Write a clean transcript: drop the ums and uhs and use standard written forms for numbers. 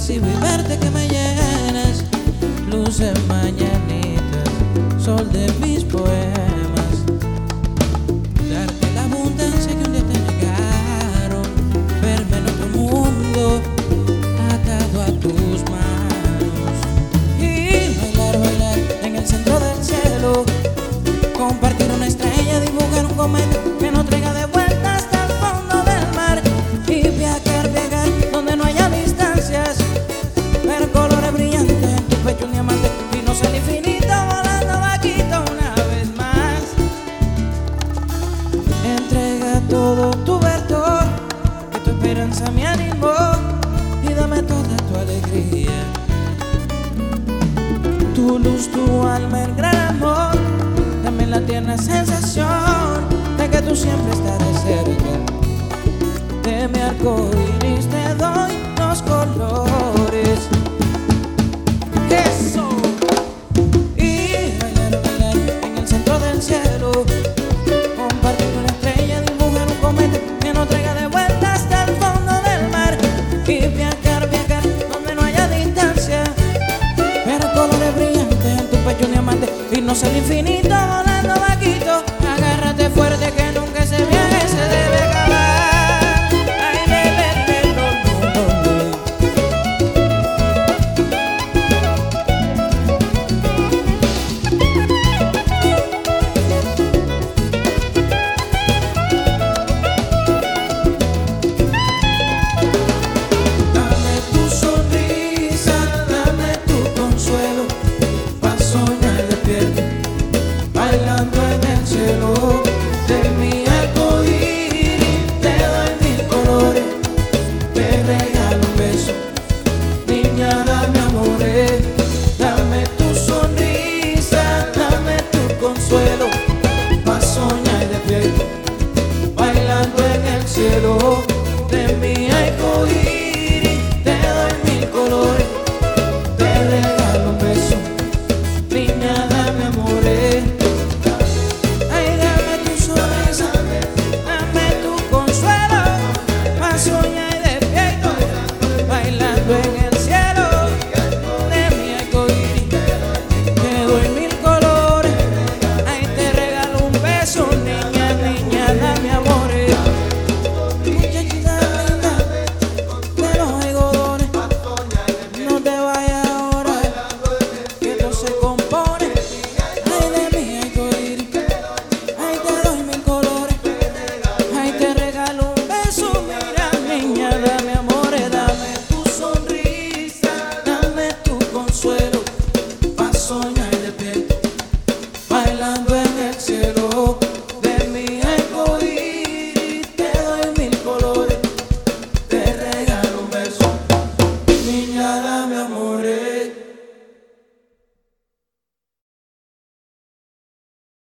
recibo y verte que me llenas, luces mañanitas, sol de mis poemas, darte la abundancia que un día te negaron, verme en otro mundo atado a tus manos y bailar, bailar en el centro del cielo, compartir una estrella, dibujar un cometa que no traiga de vuelta hasta el fondo del mar y viajar, viajar donde no haya distancias, ver colores brillantes en tu pecho, un diamante y no ser infinito, volando bajito una vez más. Entrega todo tu verdor, que tu esperanza me animó, y dame toda tu alegría, tu luz, tu alma, el gran amor. Dame la tierna sensación de que tú siempre estarás cerca. De mi arco iris te doy los colores. Eso. Y bailar, bailar en el centro del cielo, compartir una estrella, dibujar un cometa que no traiga de vuelta hasta el fondo del mar y viajar, viajar donde no haya distancia, ver colores brillantes en tu pecho, un diamante y no ser infinito,